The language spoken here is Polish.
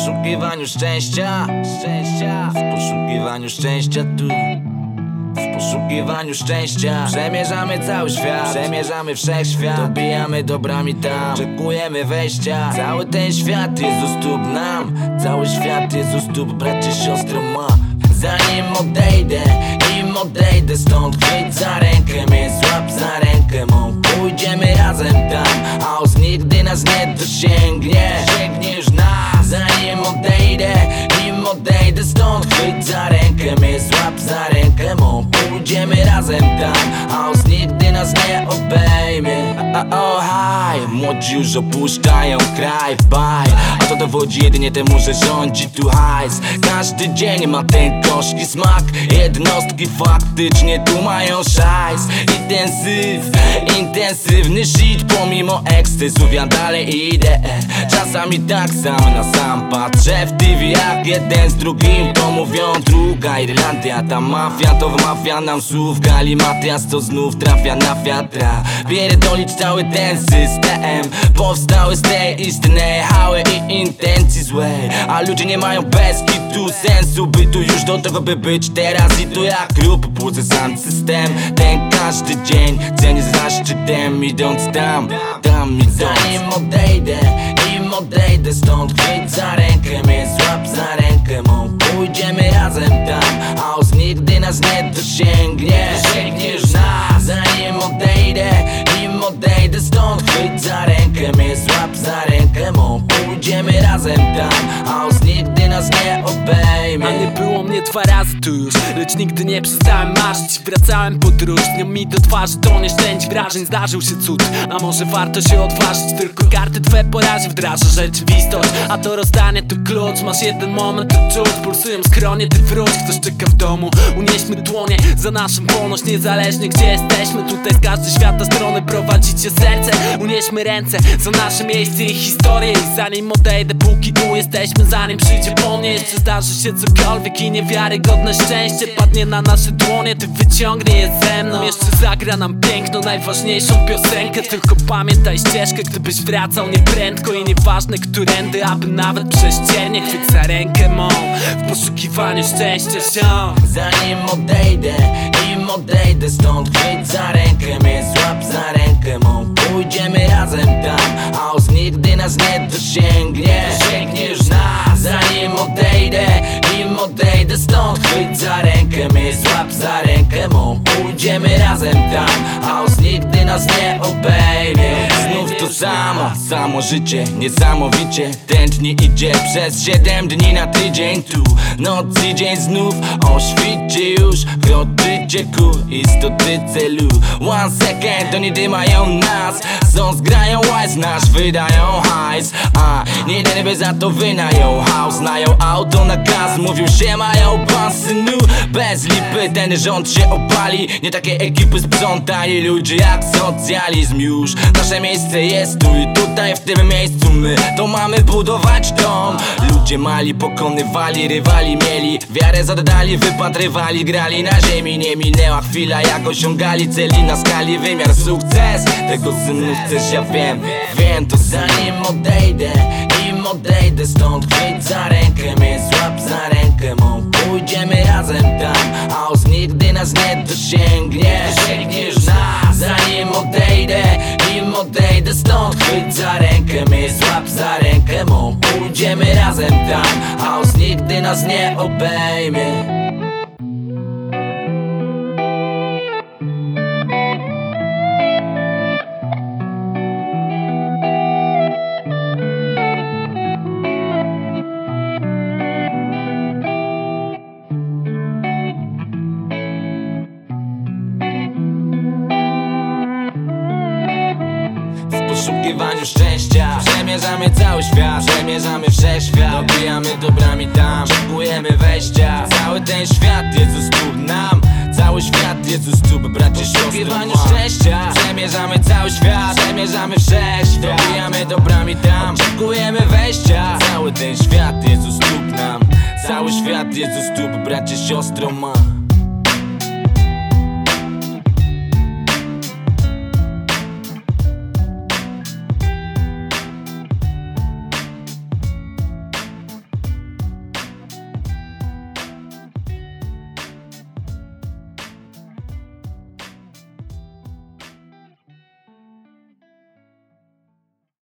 poszukiwaniu szczęścia, w poszukiwaniu szczęścia tu. W poszukiwaniu szczęścia przemierzamy cały świat, przemierzamy wszechświat. Dobijamy dobrami tam, czekujemy wejścia. Cały ten świat jest u stóp nam, cały świat jest u stóp, bracie, siostro ma. Zanim odejdę stąd, chwyć za rękę mnie, złap za rękę mą. Pójdziemy razem tam, chaos nigdy nas nie dosięgnie. Sięgniesz nas. Zanim odejdę stąd, chwyć za rękę mnie, złap za rękę mą. Pójdziemy razem tam, chaos nigdy nas nie obejmie. Oh, hi, młodzi już opuszczają kraj, bye. A to dowodzi jedynie temu, że rządzi tu hajs. Każdy dzień ma ten gorzki smak, jednostki faktycznie tu mają szajs. Intensywny shit, pomimo ekstazów ja dalej idę. Czasami tak sam na sam patrzę w TV, jak jeden z drugim to mówią. Druga Irlandia, ta mafia to wmawia nam słów. Galimatias to znów trafia na wiatra. Pierdolić cały ten system powstały z tej istnej hały i intencji złej. A ludzie nie mają bez kitu sensu bytu już do tego, by być teraz i tu jak lub budzę sam system. Ten każdy dzień cenię za szczytem, idąc tam idąc. Zanim odejdę stąd, chwyć za rękę mnie, złap za rękę mą. Pójdziemy razem tam, chaos nigdy nas nie dosięgnie. Sięgniesz nas. Zanim odejdę stąd, chwyć za rękę mnie, złap za rękę mą. Pójdziemy razem tam, chaos nigdy nas nie obejmie. A nie było mnie 2 razy tu już, lecz nigdy nie przestałem marzyć. Wracałem podróż, dnią mi do twarzy to nieszczęść wrażeń. Zdarzył się cud, a może warto się odważyć. Tylko karty twe po razie wdraża rzeczywistość, a to rozdanie to klucz. Masz jeden moment, to czuć, pulsują skronie, ty wróć. Ktoś czeka w domu, unieśmy dłonie za naszą wolność, niezależnie gdzie jesteśmy. Tutaj z każdej świata strony prowadzicie serce. Unieśmy ręce za nasze miejsce i historię. I zanim odejdę, póki tu jesteśmy, zanim przyjdzie po mnie, jeszcze zdarzy się cokolwiek i niewiarygodne szczęście padnie na nasze dłonie, ty wyciągnie je ze mną. Jeszcze zagra nam piękną, najważniejszą piosenkę. Tylko pamiętaj ścieżkę, gdybyś wracał nieprędko. I nieważne którędy, aby nawet prześciernie. Chwyć za rękę mą, w poszukiwaniu szczęścia się. Zanim odejdę stąd, chwyć za rękę mnie, złap za rękę mą. Pójdziemy razem tam, chaos nigdy nas nie dosięgnie. Sięgniesz nas. Zanim odejdę stąd, chwyć za rękę mnie, złap za rękę mą. Pójdziemy razem tam, chaos nigdy nas nie obejmie. Znów to samo życie, niesamowicie. Ten dni idzie przez 7 dni na tydzień. Tu noc i dzień znów o świcie już. Kroczycie ku istoty celu. One second, oni dymają nas. Są zgrają łajs, nasz wydają hajs. A nie jeden by za to wynają house. Znają auto na gaz, mówił się mają pan synu. Bez lipy ten rząd się opali. Nie takie ekipy sprzątali ludzie jak socjalizm już. Nasze miejsce jest tu i tutaj w tym miejscu my to mamy budować dom. Ludzie mali pokonywali, rywali mieli wiarę, zadali, wypatrywali, grali na ziemi. Nie minęła chwila, jak osiągali celi na skali wymiar sukces. Tego synu chcesz, ja wiem to. Zanim odejdę stąd, chwyć za rękę mnie, złap za rękę mą. Pójdziemy razem tam, chaos nigdy nas nie dosięgnie. Sięgniesz nas. Zanim odejdę stąd, chwyć za rękę mnie, złap za rękę mą. Pójdziemy razem tam, chaos nigdy nas nie obejmie. W poszukiwaniu szczęścia przemierzamy cały świat, przemierzamy wszechświat. Dobijamy dobrami tam, czekujemy wejścia. Cały ten świat jest u stóp nam, cały świat jest u stóp, bracie, siostry. W poszukiwaniu szczęścia przemierzamy cały świat, przemierzamy wszechświat. Dobijamy dobrami tam, czekujemy wejścia. Cały ten świat jest u stóp nam, cały świat jest u stóp, bracie, siostro ma.